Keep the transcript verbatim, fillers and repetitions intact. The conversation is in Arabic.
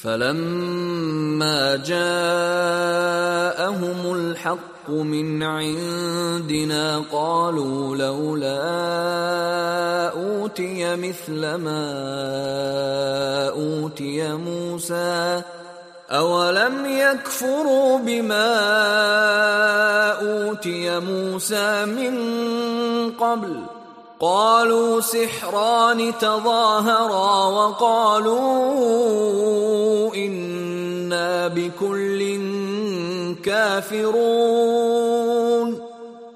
فلما جاءهم الحق من عندنا قالوا لولا أوتي مثل ما أوتي موسى أولم يكفروا بما أوتي موسى من قبل قالوا سحران تظاهرا وقالوا إنا بكل كافرون